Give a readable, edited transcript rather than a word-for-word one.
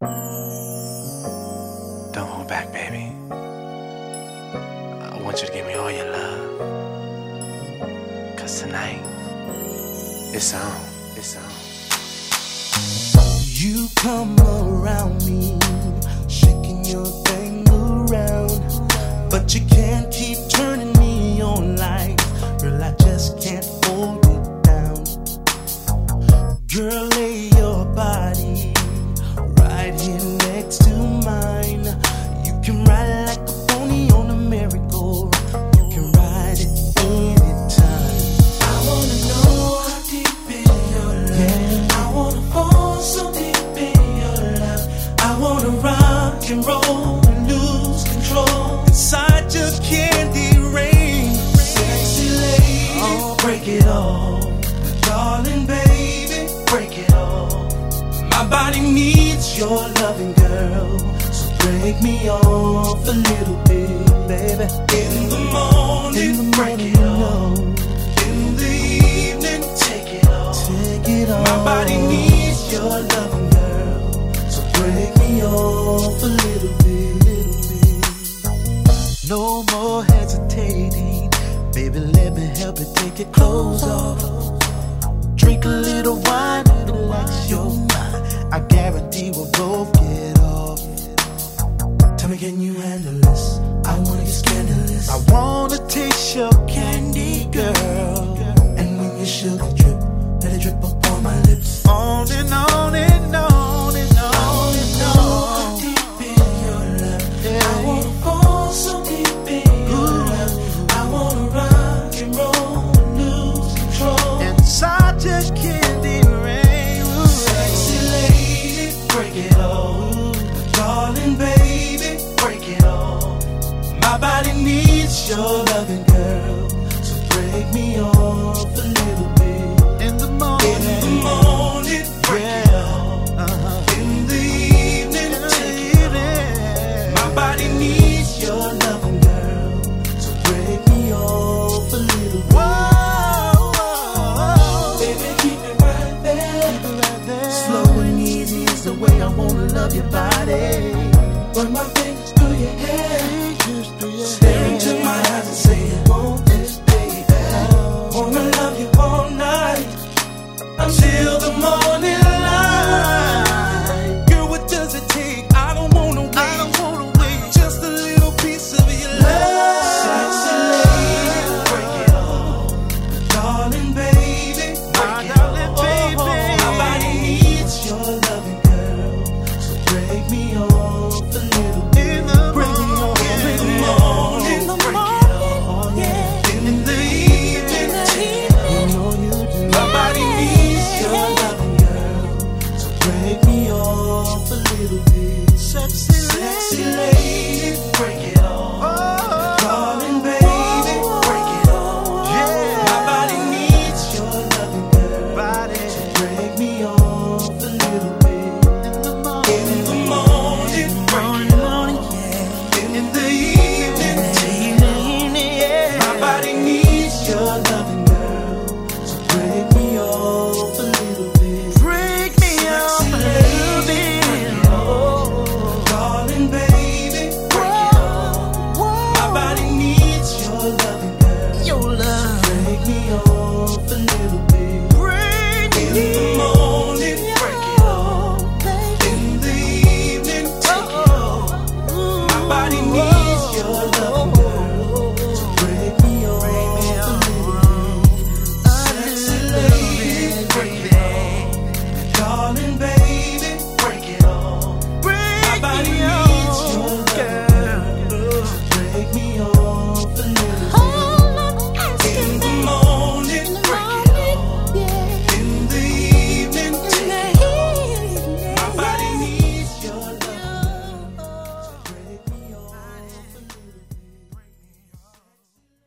Don't hold back, baby. I want you to give me all your love. 'Cause tonight, it's on. It's on. You come around me, shaking your thing around, but you can't keep turning me on like, girl, I just can't hold it down. Girl, lay your body right here next to mine. You can ride like a pony on a merry-go-round. You can ride it anytime. I wanna know how deep in your love. I wanna fall so deep in your love. I wanna rock and roll and lose control inside your candy rain. Sexy lady, oh, break it all. Darling baby, break it all. My body needs your loving, girl. So break me off a little bit, baby. In the morning, break it all. In the evening, take it all. Take it all. My body needs your loving, girl. So break me off a little bit. No more hesitating, baby. Let me help you take your clothes off. Drink a little wine and relax your mind. I guarantee we'll both get off. Tell me, can you handle this? I wanna get scandalous. I wanna taste your candy, girl. And when your sugar drip, let it drip up on my lips. On and on and on and on and on. Deep in your love, yeah. I wanna fall so deep in your love. I wanna rock and roll and lose control inside your candy rain. Sexy lady, break it all. Darling baby, break it all. My body needs your loving, girl. So break me off a little bit. In the morning, break it all. In the evening, take it all. My body needs your loving, girl. So break me off a little bit. Baby, keep it right there. Slow and easy is the way I wanna love your body. Run my fingers through your hair, stare into my eyes and say you want this, baby. Wanna love you all night until the morning light. Girl, what does it take? I don't wanna wait. Just a little piece of your love. Sexy lady, break it all. Darling baby, break it all. My body needs your loving, girl. So break me off a little bit. Break me off in the morning. Break it all. In the evening, take it all. My body needs your loving, girl. So break me off a little bit. Sexy lady.